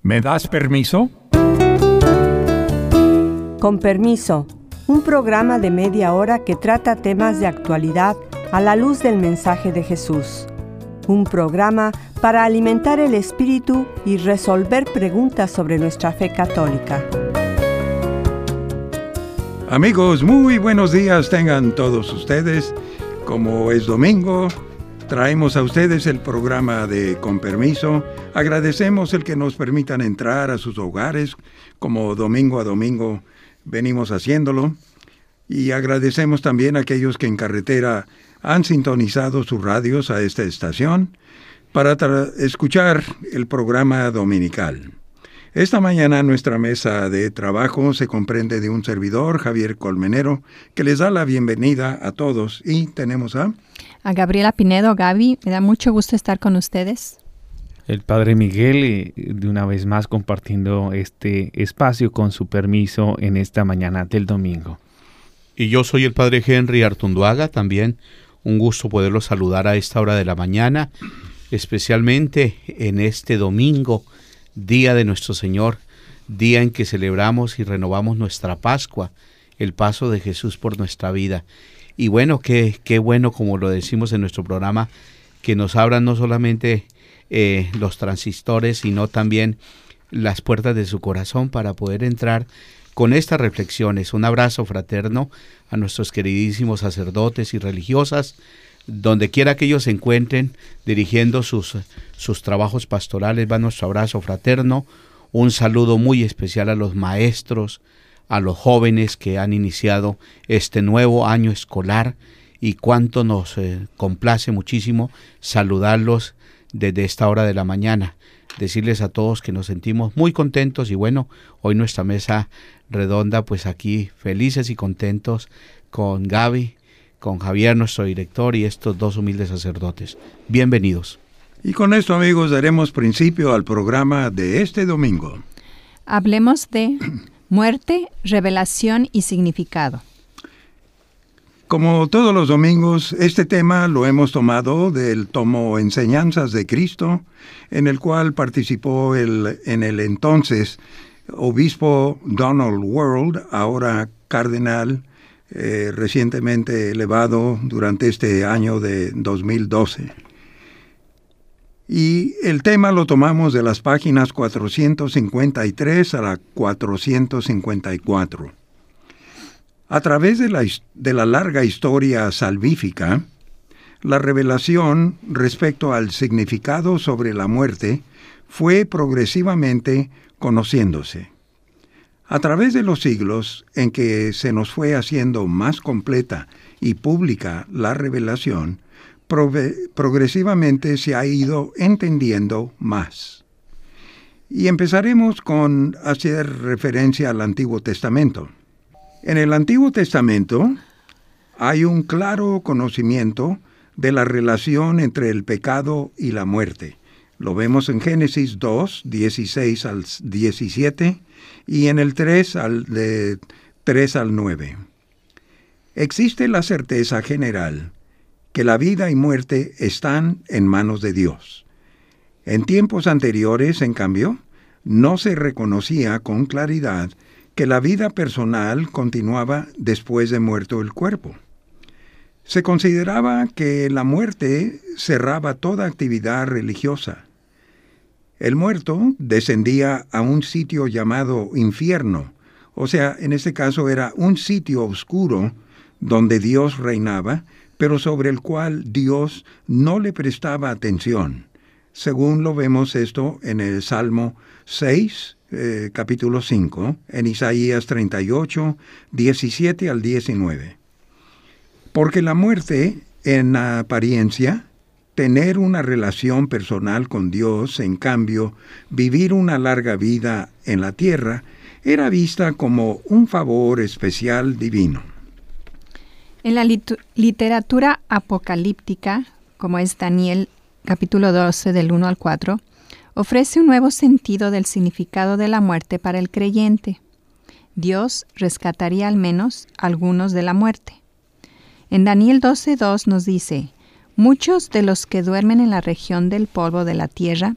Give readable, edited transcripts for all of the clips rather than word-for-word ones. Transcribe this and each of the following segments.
¿Me das permiso? Con permiso, un programa de media hora que trata temas de actualidad a la luz del mensaje de Jesús. Un programa para alimentar el espíritu y resolver preguntas sobre nuestra fe católica. Amigos, muy buenos días tengan todos ustedes. Como es domingo, traemos a ustedes el programa de Con Permiso. Agradecemos el que nos permitan entrar a sus hogares, como domingo a domingo venimos haciéndolo. Y agradecemos también a aquellos que en carretera han sintonizado sus radios a esta estación para escuchar el programa dominical. Esta mañana nuestra mesa de trabajo se comprende de un servidor, Javier Colmenero, que les da la bienvenida a todos. Y tenemos a Gabriela Pinedo. Gaby, me da mucho gusto estar con ustedes. El Padre Miguel, de una vez más compartiendo este espacio con su permiso en esta mañana del domingo. Y yo soy el Padre Henry Artunduaga, también un gusto poderlos saludar a esta hora de la mañana, especialmente en este domingo, día de nuestro Señor, día en que celebramos y renovamos nuestra Pascua, el paso de Jesús por nuestra vida. Y bueno, qué bueno, como lo decimos en nuestro programa, que nos abran no solamente los transistores, sino también las puertas de su corazón para poder entrar con estas reflexiones. Un abrazo fraterno a nuestros queridísimos sacerdotes y religiosas, donde quiera que ellos se encuentren dirigiendo sus trabajos pastorales, va nuestro abrazo fraterno. Un saludo muy especial a los maestros, a los jóvenes que han iniciado este nuevo año escolar, y cuánto nos complace muchísimo saludarlos desde esta hora de la mañana. Decirles a todos que nos sentimos muy contentos y bueno, hoy nuestra mesa redonda, pues aquí felices y contentos con Gaby, con Javier, nuestro director, y estos dos humildes sacerdotes. Bienvenidos. Y con esto, amigos, daremos principio al programa de este domingo. Hablemos de muerte, revelación y significado. Como todos los domingos, este tema lo hemos tomado del tomo Enseñanzas de Cristo, en el cual participó en el entonces obispo Donald World, ahora cardenal, recientemente elevado durante este año de 2012. Y el tema lo tomamos de las páginas 453 a la 454. A través de la larga historia salvífica, la revelación respecto al significado sobre la muerte fue progresivamente conociéndose. A través de los siglos en que se nos fue haciendo más completa y pública la revelación, progresivamente se ha ido entendiendo más. Y empezaremos con hacer referencia al Antiguo Testamento. En el Antiguo Testamento hay un claro conocimiento de la relación entre el pecado y la muerte. Lo vemos en Génesis 2, 16 al 17 y en el 3 al 9. Existe la certeza general que la vida y muerte están en manos de Dios. En tiempos anteriores, en cambio, no se reconocía con claridad que la vida personal continuaba después de muerto el cuerpo. Se consideraba que la muerte cerraba toda actividad religiosa. El muerto descendía a un sitio llamado infierno, o sea, en este caso era un sitio oscuro donde Dios reinaba, pero sobre el cual Dios no le prestaba atención, según lo vemos esto en el Salmo 6, capítulo 5, en Isaías 38, 17 al 19. Porque la muerte, en apariencia, tener una relación personal con Dios, en cambio, vivir una larga vida en la tierra, era vista como un favor especial divino. En la literatura apocalíptica, como es Daniel capítulo 12 del 1 al 4, ofrece un nuevo sentido del significado de la muerte para el creyente. Dios rescataría al menos algunos de la muerte. En Daniel 12:2 nos dice: muchos de los que duermen en la región del polvo de la tierra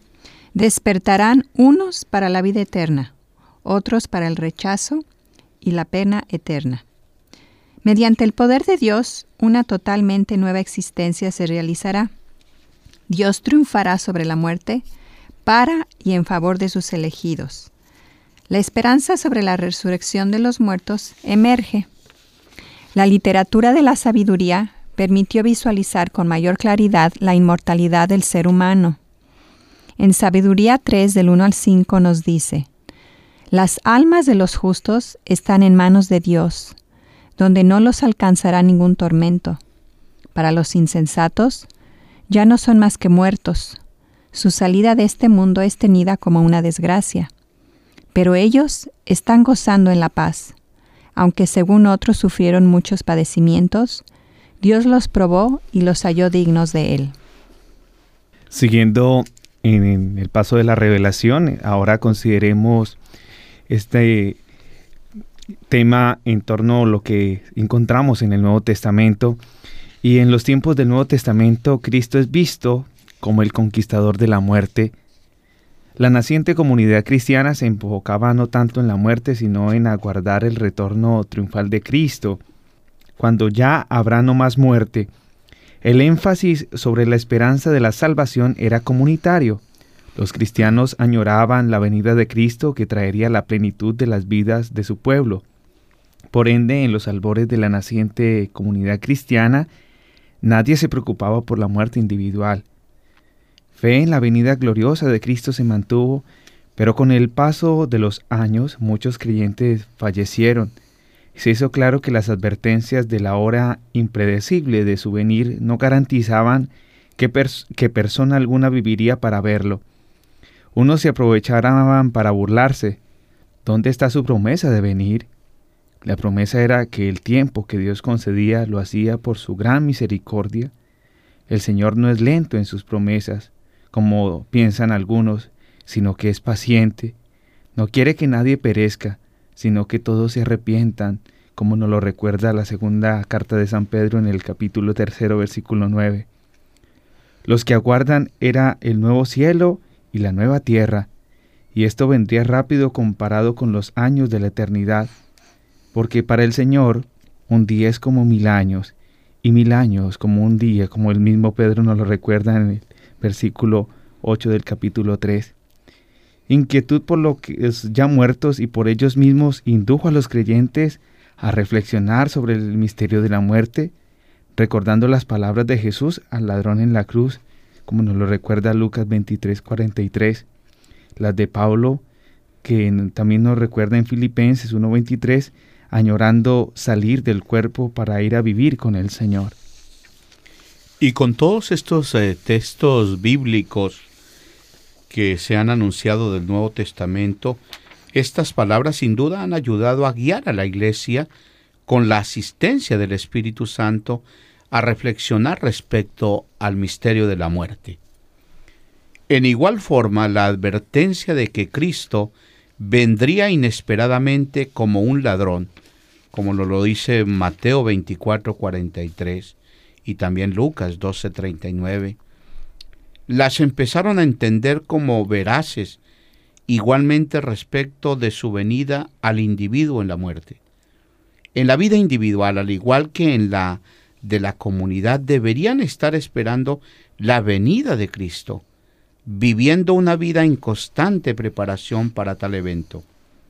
Despertarán unos para la vida eterna, otros para el rechazo y la pena eterna. Mediante el poder de Dios, una totalmente nueva existencia se realizará. Dios triunfará sobre la muerte para y en favor de sus elegidos. La esperanza sobre la resurrección de los muertos emerge. La literatura de la sabiduría permitió visualizar con mayor claridad la inmortalidad del ser humano. En Sabiduría 3, del 1 al 5, nos dice: las almas de los justos están en manos de Dios, donde no los alcanzará ningún tormento. Para los insensatos, ya no son más que muertos. Su salida de este mundo es tenida como una desgracia. Pero ellos están gozando en la paz. Aunque según otros sufrieron muchos padecimientos, Dios los probó y los halló dignos de Él. Siguiendo en el paso de la revelación, ahora consideremos este tema en torno a lo que encontramos en el Nuevo Testamento. Y en los tiempos del Nuevo Testamento, Cristo es visto como el conquistador de la muerte. La naciente comunidad cristiana se enfocaba no tanto en la muerte, sino en aguardar el retorno triunfal de Cristo. Cuando ya habrá no más muerte, el énfasis sobre la esperanza de la salvación era comunitario. Los cristianos añoraban la venida de Cristo, que traería la plenitud de las vidas de su pueblo. Por ende, en los albores de la naciente comunidad cristiana, nadie se preocupaba por la muerte individual. Fe en la venida gloriosa de Cristo se mantuvo, pero con el paso de los años muchos creyentes fallecieron. Se hizo claro que las advertencias de la hora impredecible de su venir no garantizaban que persona alguna viviría para verlo. Unos se aprovechaban para burlarse. ¿Dónde está su promesa de venir? La promesa era que el tiempo que Dios concedía lo hacía por su gran misericordia. El Señor no es lento en sus promesas, como piensan algunos, sino que es paciente. No quiere que nadie perezca, sino que todos se arrepientan, como nos lo recuerda la segunda carta de San Pedro en el capítulo 3, versículo 9. Los que aguardan era el nuevo cielo y la nueva tierra, y esto vendría rápido comparado con los años de la eternidad, porque para el Señor un día es como 1000 años, y 1000 años como un día, como el mismo Pedro nos lo recuerda en el versículo 8 del capítulo 3. Inquietud por los ya muertos y por ellos mismos indujo a los creyentes a reflexionar sobre el misterio de la muerte, recordando las palabras de Jesús al ladrón en la cruz, como nos lo recuerda Lucas 23:43, las de Pablo, que también nos recuerda en Filipenses 1:23, añorando salir del cuerpo para ir a vivir con el Señor. Y con todos estos textos bíblicos que se han anunciado del Nuevo Testamento, estas palabras sin duda han ayudado a guiar a la Iglesia con la asistencia del Espíritu Santo a reflexionar respecto al misterio de la muerte. En igual forma, la advertencia de que Cristo vendría inesperadamente como un ladrón, como nos lo dice Mateo 24:43 y también Lucas 12:39, las empezaron a entender como veraces, igualmente respecto de su venida al individuo en la muerte. En la vida individual, al igual que en la de la comunidad, deberían estar esperando la venida de Cristo, viviendo una vida en constante preparación para tal evento.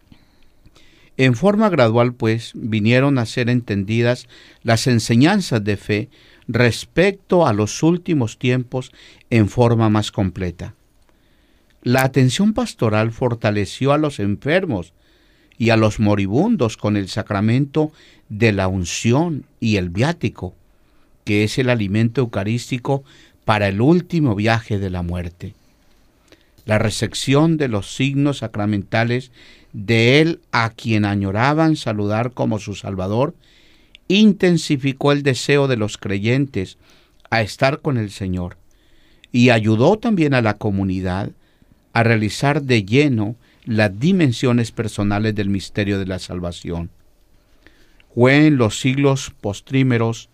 En forma gradual, pues, vinieron a ser entendidas las enseñanzas de fe respecto a los últimos tiempos en forma más completa. La atención pastoral fortaleció a los enfermos y a los moribundos con el sacramento de la unción y el viático, que es el alimento eucarístico para el último viaje de la muerte. La recepción de los signos sacramentales de Él, a quien añoraban saludar como su Salvador, intensificó el deseo de los creyentes a estar con el Señor y ayudó también a la comunidad a realizar de lleno las dimensiones personales del misterio de la salvación. Fue en los siglos postrímeros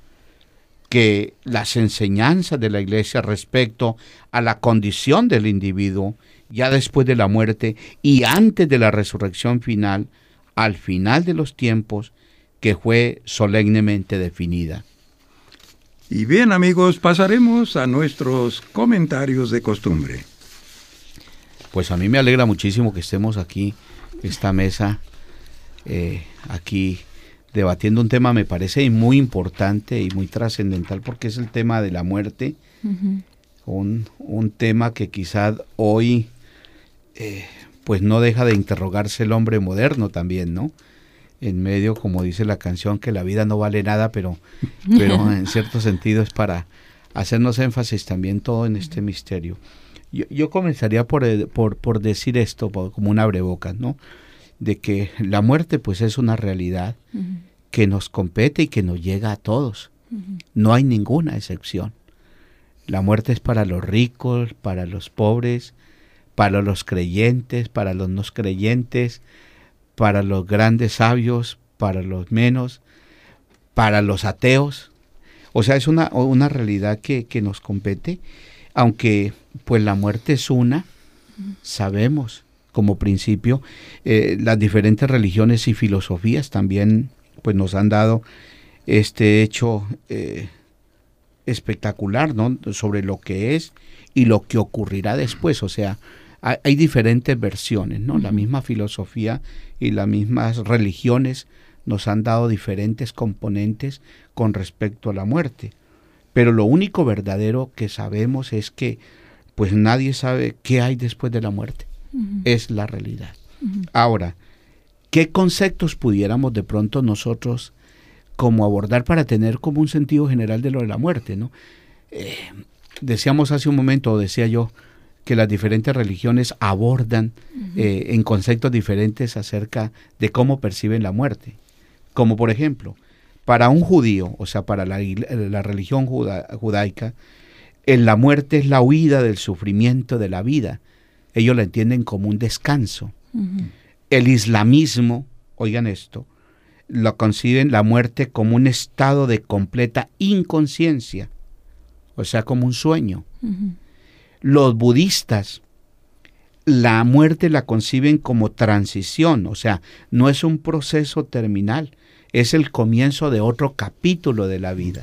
que las enseñanzas de la Iglesia respecto a la condición del individuo ya después de la muerte y antes de la resurrección final, al final de los tiempos, que fue solemnemente definida. Y bien, amigos, pasaremos a nuestros comentarios de costumbre. Pues a mí me alegra muchísimo que estemos aquí, esta mesa, aquí debatiendo un tema, me parece muy importante y muy trascendental, porque es el tema de la muerte. Un tema que quizás hoy pues no deja de interrogarse el hombre moderno también, ¿no? En medio, como dice la canción, que la vida no vale nada, pero en cierto sentido es para hacernos énfasis también todo en este misterio. Yo comenzaría por decir esto como un abrebocas, ¿no? De que la muerte pues es una realidad que nos compete y que nos llega a todos. No hay ninguna excepción. La muerte es para los ricos, para los pobres, para los creyentes, para los no creyentes, para los grandes sabios, para los menos, para los ateos. O sea, es una realidad que nos compete, aunque pues la muerte es una, sabemos como principio, las diferentes religiones y filosofías también pues nos han dado este hecho espectacular, ¿no? Sobre lo que es y lo que ocurrirá después. O sea, hay diferentes versiones, ¿no? La misma filosofía y las mismas religiones nos han dado diferentes componentes con respecto a la muerte. Pero lo único verdadero que sabemos es que pues nadie sabe qué hay después de la muerte. Es la realidad. Ahora, ¿qué conceptos pudiéramos de pronto nosotros como abordar para tener como un sentido general de lo de la muerte, ¿no? Decíamos hace un momento, o decía yo, que las diferentes religiones abordan en conceptos diferentes acerca de cómo perciben la muerte. Como por ejemplo, para un judío, o sea, para la religión judaica, la muerte es la huida del sufrimiento de la vida. Ellos la entienden como un descanso. El islamismo, oigan esto, lo conciben la muerte como un estado de completa inconsciencia, o sea, como un sueño. Los budistas, la muerte la conciben como transición, o sea, no es un proceso terminal, es el comienzo de otro capítulo de la vida.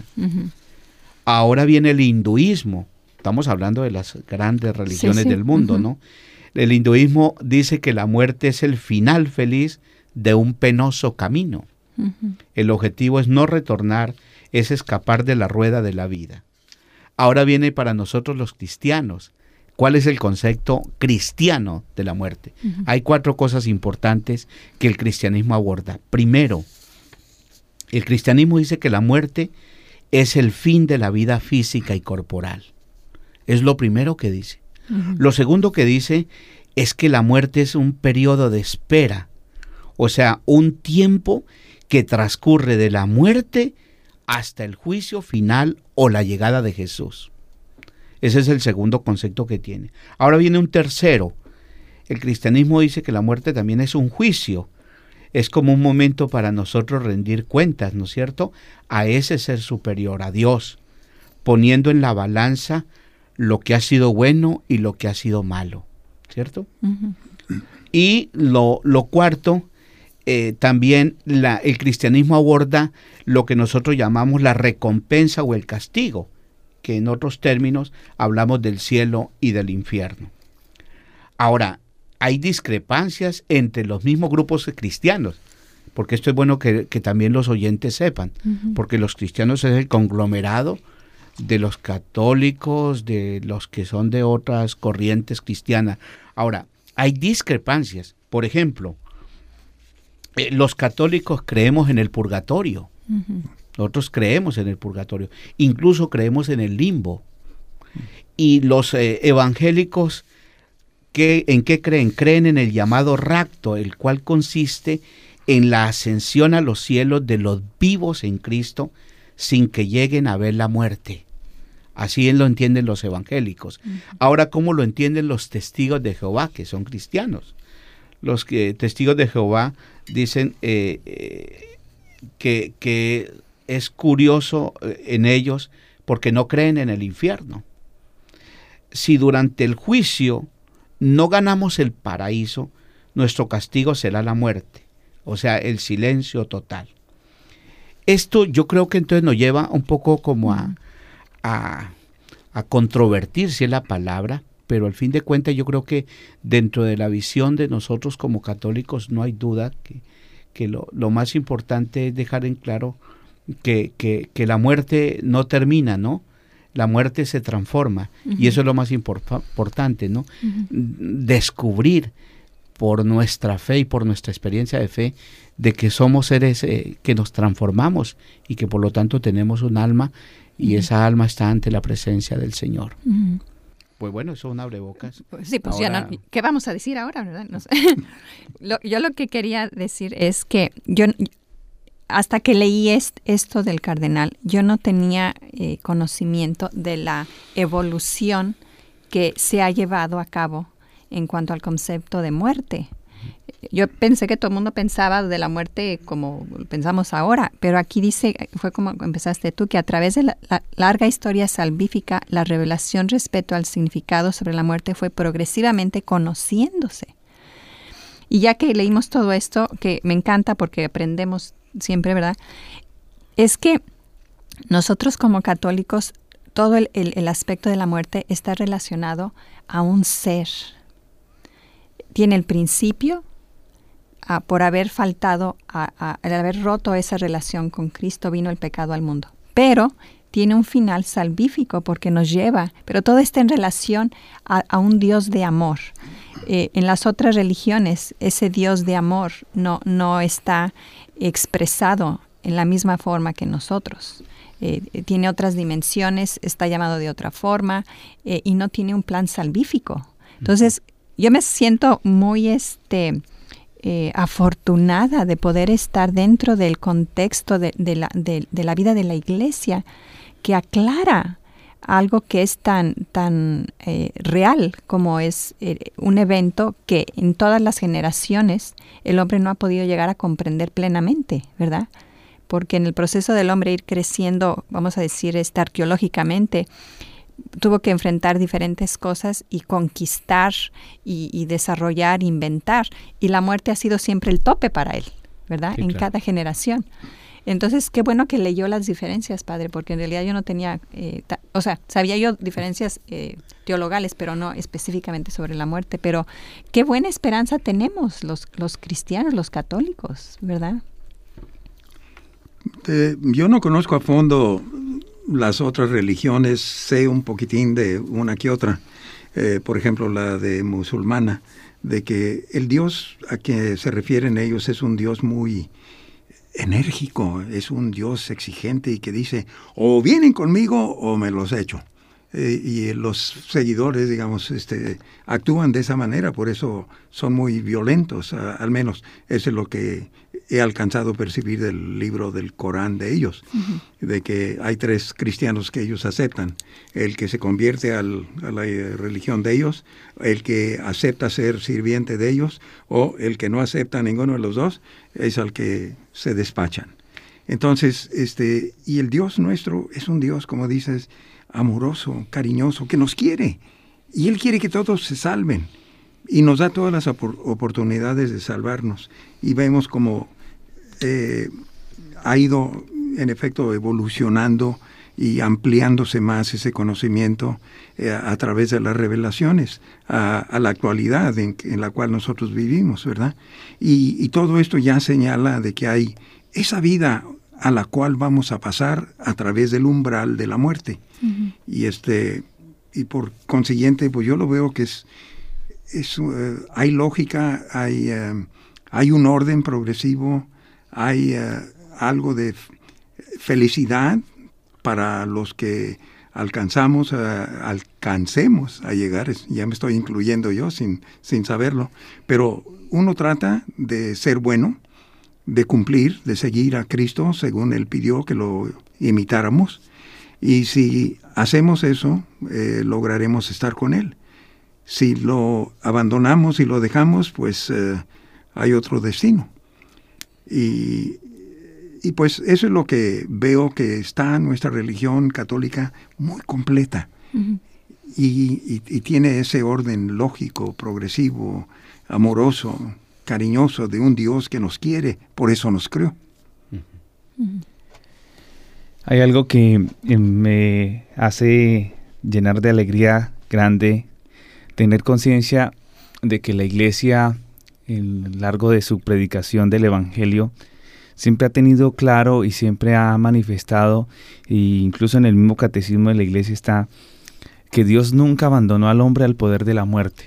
Ahora viene el hinduismo, estamos hablando de las grandes religiones del mundo, ¿no? El hinduismo dice que la muerte es el final feliz de un penoso camino. El objetivo es no retornar, es escapar de la rueda de la vida. Ahora viene para nosotros los cristianos. ¿Cuál es el concepto cristiano de la muerte? Hay 4 cosas importantes que el cristianismo aborda. Primero, el cristianismo dice que la muerte es el fin de la vida física y corporal. Es lo primero que dice. Lo segundo que dice es que la muerte es un periodo de espera, o sea, un tiempo que transcurre de la muerte hasta el juicio final o la llegada de Jesús. Ese es el segundo concepto que tiene. Ahora viene un tercero. El cristianismo dice que la muerte también es un juicio. Es como un momento para nosotros rendir cuentas, ¿no es cierto?, a ese ser superior, a Dios, poniendo en la balanza lo que ha sido bueno y lo que ha sido malo, ¿cierto? Y lo cuarto, también el cristianismo aborda lo que nosotros llamamos la recompensa o el castigo, que en otros términos hablamos del cielo y del infierno. Ahora, hay discrepancias entre los mismos grupos cristianos, porque esto es bueno que también los oyentes sepan, porque los cristianos es el conglomerado de los católicos, de los que son de otras corrientes cristianas. Ahora, hay discrepancias. Por ejemplo, los católicos creemos en el purgatorio. Nosotros creemos en el purgatorio. Incluso creemos en el limbo. Y los evangélicos, ¿en qué creen? Creen en el llamado rapto, el cual consiste en la ascensión a los cielos de los vivos en Cristo, sin que lleguen a ver la muerte. Así lo entienden los evangélicos. Ahora, ¿cómo lo entienden los testigos de Jehová, que son cristianos? Los testigos de Jehová dicen que es curioso en ellos porque no creen en el infierno. Si durante el juicio no ganamos el paraíso, nuestro castigo será la muerte, o sea, el silencio total. Esto yo creo que entonces nos lleva un poco como a controvertir, si es la palabra, pero al fin de cuentas yo creo que dentro de la visión de nosotros como católicos no hay duda que lo más importante es dejar en claro que la muerte no termina, ¿no? La muerte se transforma, y eso es lo más importante, ¿no? Descubrir por nuestra fe y por nuestra experiencia de fe de que somos seres que nos transformamos y que por lo tanto tenemos un alma, y esa alma está ante la presencia del Señor. Pues bueno, eso es un abrebocas. Sí, pues ahora, ya no, ¿qué vamos a decir ahora, verdad? No sé. Yo lo que quería decir es que yo, hasta que leí esto del cardenal, yo no tenía conocimiento de la evolución que se ha llevado a cabo en cuanto al concepto de muerte. Yo pensé que todo el mundo pensaba de la muerte como pensamos ahora, pero aquí dice, fue como empezaste tú, que a través de la larga historia salvífica, la revelación respecto al significado sobre la muerte fue progresivamente conociéndose. Y ya que leímos todo esto, que me encanta porque aprendemos siempre, ¿verdad? Es que nosotros como católicos, todo el aspecto de la muerte está relacionado a un ser. Tiene el principio, por haber faltado, al haber roto esa relación con Cristo, vino el pecado al mundo. Pero tiene un final salvífico porque nos lleva, pero todo está en relación a un Dios de amor. En las otras religiones, ese Dios de amor no está expresado en la misma forma que nosotros. Tiene otras dimensiones, está llamado de otra forma y no tiene un plan salvífico. Entonces, yo me siento muy afortunada de poder estar dentro del contexto de la vida de la Iglesia, que aclara algo que es tan real como es un evento que en todas las generaciones el hombre no ha podido llegar a comprender plenamente, ¿verdad? Porque en el proceso del hombre ir creciendo, vamos a decir, arqueológicamente, tuvo que enfrentar diferentes cosas y conquistar y desarrollar, inventar. Y la muerte ha sido siempre el tope para él, ¿verdad? Sí, en cada generación. Entonces, qué bueno que leyó las diferencias, padre, porque en realidad yo no tenía, sabía yo diferencias teologales, pero no específicamente sobre la muerte. Pero qué buena esperanza tenemos los cristianos, los católicos, ¿verdad? Yo no conozco a fondo las otras religiones, sé un poquitín de una que otra, por ejemplo la de musulmana, de que el Dios a que se refieren ellos es un Dios muy enérgico, es un Dios exigente y que dice, o vienen conmigo o me los echo. Y los seguidores, digamos, actúan de esa manera, por eso son muy violentos, al menos eso es lo que he alcanzado a percibir del libro del Corán de ellos, de que hay 3 cristianos que ellos aceptan, el que se convierte a la religión de ellos, el que acepta ser sirviente de ellos, o el que no acepta ninguno de los dos, es al que se despachan. Entonces, y el Dios nuestro es un Dios, como dices, amoroso, cariñoso, que nos quiere, y Él quiere que todos se salven, y nos da todas las oportunidades de salvarnos, y vemos como ha ido, en efecto, evolucionando y ampliándose más ese conocimiento a través de las revelaciones, a la actualidad en la cual nosotros vivimos, ¿verdad? Y todo esto ya señala de que hay esa vida a la cual vamos a pasar a través del umbral de la muerte. Y por consiguiente, pues yo lo veo que hay lógica, hay un orden progresivo, hay algo de felicidad para los que alcancemos a llegar. Ya me estoy incluyendo yo sin saberlo, pero uno trata de ser bueno, de cumplir, de seguir a Cristo según Él pidió que lo imitáramos, y si hacemos eso, lograremos estar con Él. Si lo abandonamos y lo dejamos, pues hay otro destino. Y pues eso es lo que veo, que está nuestra religión católica muy completa. y tiene ese orden lógico, progresivo, amoroso, cariñoso de un Dios que nos quiere, por eso nos creó. Hay algo que me hace llenar de alegría grande, tener conciencia de que la Iglesia, a lo largo de su predicación del Evangelio, siempre ha tenido claro y siempre ha manifestado, e incluso en el mismo catecismo de la Iglesia está, que Dios nunca abandonó al hombre al poder de la muerte.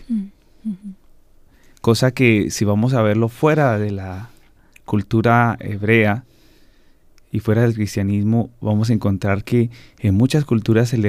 Cosa que, si vamos a verlo fuera de la cultura hebrea y fuera del cristianismo, vamos a encontrar que en muchas culturas se le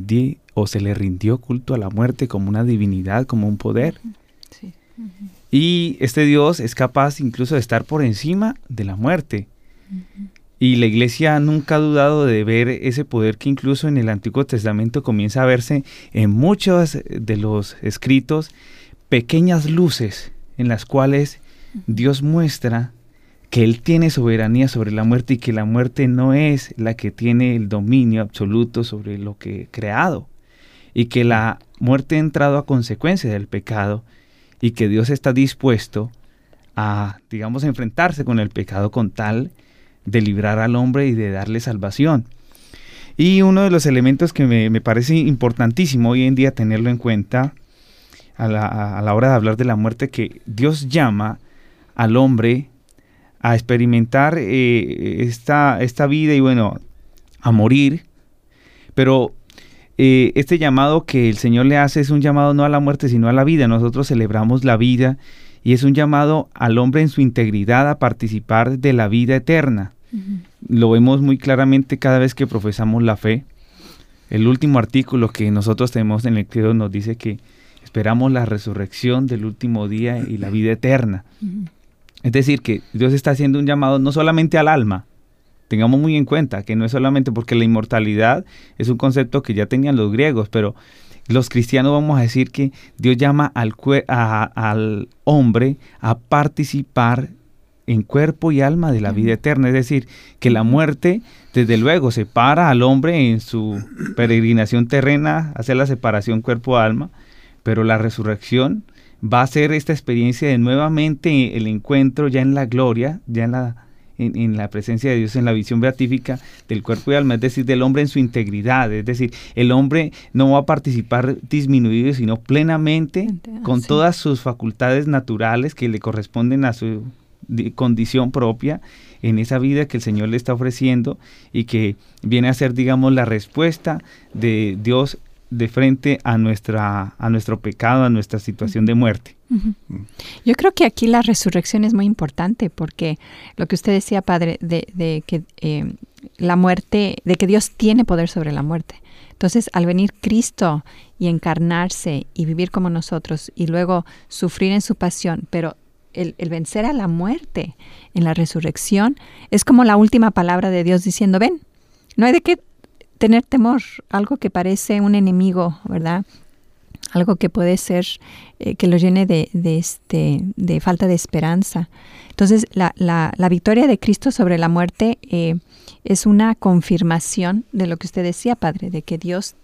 rindió culto a la muerte como una divinidad, como un poder. Sí. Y este Dios es capaz incluso de estar por encima de la muerte. Y la Iglesia nunca ha dudado de ver ese poder que incluso en el Antiguo Testamento comienza a verse en muchos de los escritos, pequeñas luces en las cuales Dios muestra que Él tiene soberanía sobre la muerte y que la muerte no es la que tiene el dominio absoluto sobre lo que he creado, y que la muerte ha entrado a consecuencia del pecado y que Dios está dispuesto a, digamos, enfrentarse con el pecado con tal de librar al hombre y de darle salvación. Y uno de los elementos que me parece importantísimo hoy en día tenerlo en cuenta a la hora de hablar de la muerte, que Dios llama al hombre a experimentar esta vida y bueno, a morir, pero este llamado que el Señor le hace es un llamado no a la muerte sino a la vida. Nosotros celebramos la vida y es un llamado al hombre en su integridad a participar de la vida eterna. Lo vemos muy claramente cada vez que profesamos la fe. El último artículo que nosotros tenemos en el credo nos dice que esperamos la resurrección del último día y la vida eterna. Es decir, que Dios está haciendo un llamado no solamente al alma. Tengamos muy en cuenta que no es solamente porque la inmortalidad es un concepto que ya tenían los griegos, pero los cristianos vamos a decir que Dios llama al hombre a participar en cuerpo y alma de la vida eterna. Es decir, que la muerte, desde luego, separa al hombre en su peregrinación terrena, hace la separación cuerpo-alma, pero la resurrección va a ser esta experiencia de nuevamente el encuentro ya en la gloria, ya en la presencia de Dios, en la visión beatífica del cuerpo y alma, es decir, del hombre en su integridad. Es decir, el hombre no va a participar disminuido, sino plenamente con todas sus facultades naturales que le corresponden a su condición propia en esa vida que el Señor le está ofreciendo y que viene a ser, digamos, la respuesta de Dios de frente a nuestro pecado, a nuestra situación de muerte. Yo creo que aquí la resurrección es muy importante, porque lo que usted decía, Padre, de que la muerte, de que Dios tiene poder sobre la muerte. Entonces, al venir Cristo y encarnarse y vivir como nosotros y luego sufrir en su pasión, pero el vencer a la muerte en la resurrección es como la última palabra de Dios diciendo, ven, no hay de qué tener temor, algo que parece un enemigo, ¿verdad? Algo que puede ser que lo llene de falta de esperanza. Entonces, la victoria de Cristo sobre la muerte es una confirmación de lo que usted decía, Padre, de que Dios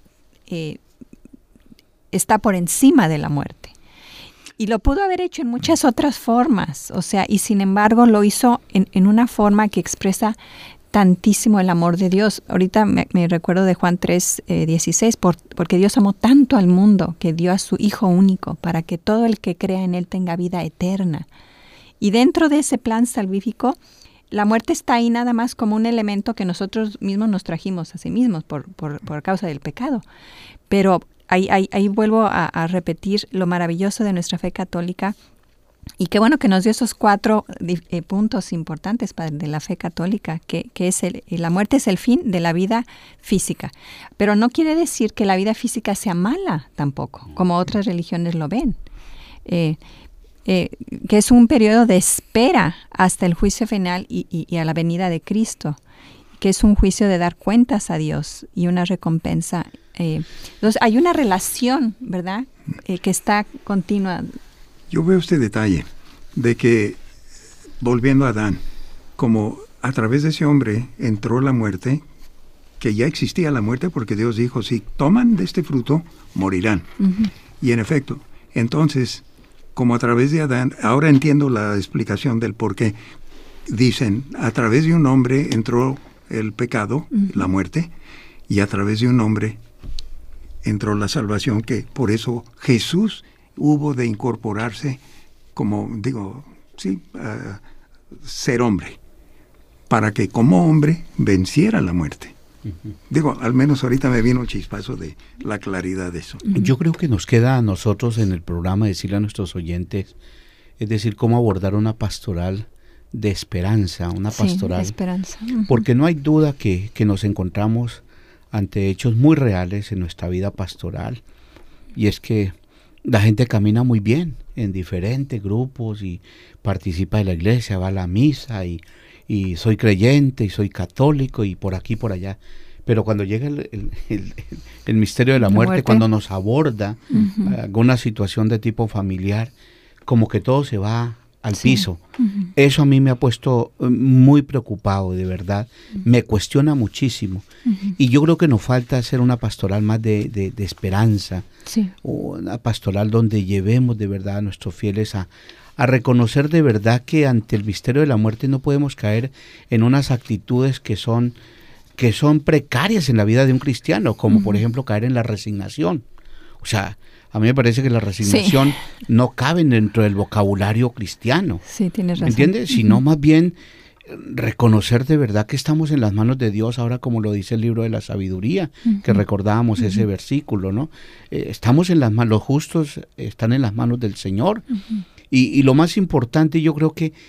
está por encima de la muerte. Y lo pudo haber hecho en muchas otras formas, o sea, y sin embargo lo hizo en una forma que expresa tantísimo el amor de Dios. Ahorita me recuerdo de Juan 3:16, porque Dios amó tanto al mundo que dio a su Hijo único para que todo el que crea en Él tenga vida eterna. Y dentro de ese plan salvífico, la muerte está ahí nada más como un elemento que nosotros mismos nos trajimos a sí mismos por causa del pecado. Pero ahí vuelvo a repetir lo maravilloso de nuestra fe católica. Y qué bueno que nos dio esos 4 puntos importantes, Padre, de la fe católica, que es la muerte es el fin de la vida física. Pero no quiere decir que la vida física sea mala tampoco, como otras religiones lo ven. Que es un periodo de espera hasta el juicio final y a la venida de Cristo, que es un juicio de dar cuentas a Dios y una recompensa. Entonces hay una relación, ¿verdad?, que está continua. Yo veo este detalle de que, volviendo a Adán, como a través de ese hombre entró la muerte, que ya existía la muerte, porque Dios dijo, si toman de este fruto, morirán. Y en efecto, entonces, como a través de Adán, ahora entiendo la explicación del por qué. Dicen, a través de un hombre entró el pecado, la muerte, y a través de un hombre entró la salvación, que por eso Jesús hubo de incorporarse como, ser hombre, para que como hombre venciera la muerte. Al menos ahorita me vino un chispazo de la claridad de eso. Yo creo que nos queda a nosotros en el programa decirle a nuestros oyentes, es decir, cómo abordar una pastoral de esperanza, una pastoral de esperanza. Porque no hay duda que nos encontramos ante hechos muy reales en nuestra vida pastoral, y es que la gente camina muy bien en diferentes grupos y participa de la iglesia, va a la misa y soy creyente y soy católico y por aquí por allá, pero cuando llega el misterio de la muerte, cuando nos aborda alguna situación de tipo familiar, como que todo se va al piso. Eso a mí me ha puesto muy preocupado, de verdad, me cuestiona muchísimo, y yo creo que nos falta hacer una pastoral más de esperanza, una pastoral donde llevemos de verdad a nuestros fieles a reconocer de verdad que ante el misterio de la muerte no podemos caer en unas actitudes que son precarias en la vida de un cristiano, como por ejemplo caer en la resignación. O sea, a mí me parece que la resignación no cabe dentro del vocabulario cristiano. Sí, tienes razón. ¿Entiendes? Sino más bien reconocer de verdad que estamos en las manos de Dios, ahora como lo dice el libro de la sabiduría, que recordábamos ese versículo, ¿no? Estamos en las manos, los justos están en las manos del Señor. Y lo más importante, yo creo que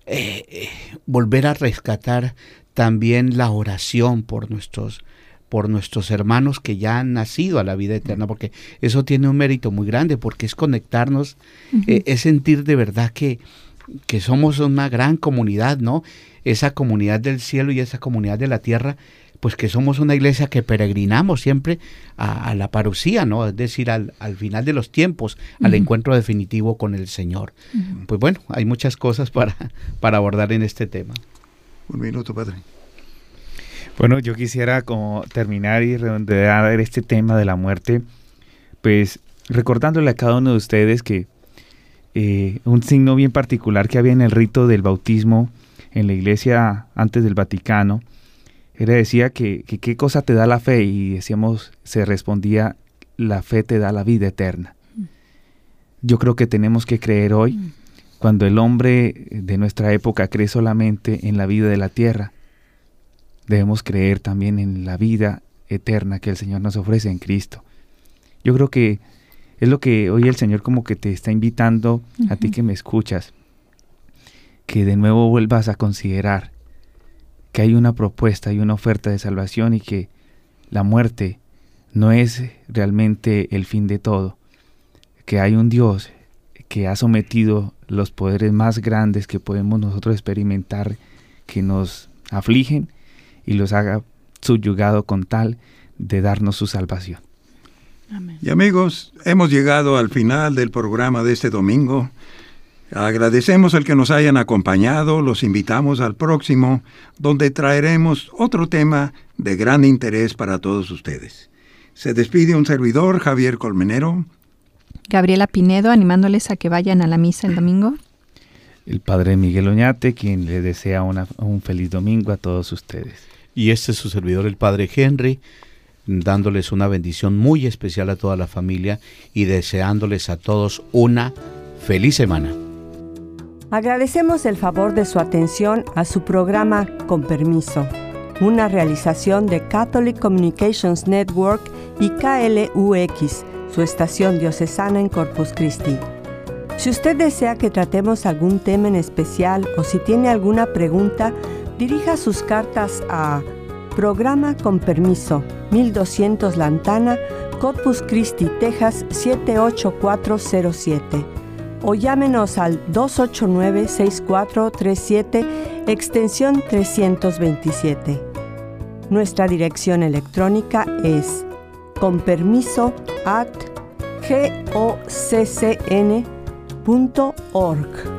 volver a rescatar también la oración por nuestros hermanos que ya han nacido a la vida eterna, porque eso tiene un mérito muy grande, porque es conectarnos, es sentir de verdad que somos una gran comunidad, ¿no? Esa comunidad del cielo y esa comunidad de la tierra, pues que somos una iglesia que peregrinamos siempre a la parucía, ¿no? Es decir, al final de los tiempos, al encuentro definitivo con el Señor. Pues bueno, hay muchas cosas para abordar en este tema. Un minuto, padre. Bueno, yo quisiera como terminar y redondear este tema de la muerte, pues recordándole a cada uno de ustedes que un signo bien particular que había en el rito del bautismo en la iglesia antes del Vaticano, decía que qué cosa te da la fe, y se respondía, la fe te da la vida eterna. Yo creo que tenemos que creer hoy, cuando el hombre de nuestra época cree solamente en la vida de la tierra, debemos creer también en la vida eterna que el Señor nos ofrece en Cristo. Yo creo que es lo que hoy el Señor como que te está invitando a ti que me escuchas, que de nuevo vuelvas a considerar que hay una propuesta y una oferta de salvación, y que la muerte no es realmente el fin de todo, que hay un Dios que ha sometido los poderes más grandes que podemos nosotros experimentar, que nos afligen, y los haga subyugado con tal de darnos su salvación. Amén. Y amigos, hemos llegado al final del programa de este domingo. Agradecemos el que nos hayan acompañado, los invitamos al próximo, donde traeremos otro tema de gran interés para todos ustedes. Se despide un servidor, Javier Colmenero. Gabriela Pinedo, animándoles a que vayan a la misa el domingo. El padre Miguel Oñate, quien le desea un feliz domingo a todos ustedes. Y este es su servidor, el padre Henry, dándoles una bendición muy especial a toda la familia y deseándoles a todos una feliz semana. Agradecemos el favor de su atención a su programa Con Permiso, una realización de Catholic Communications Network y KLUX, su estación diocesana en Corpus Christi. Si usted desea que tratemos algún tema en especial o si tiene alguna pregunta, dirija sus cartas a Programa Con Permiso, 1200 Lantana, Corpus Christi, Texas 78407. O llámenos al 289-6437, extensión 327. Nuestra dirección electrónica es conpermiso@goccn.org.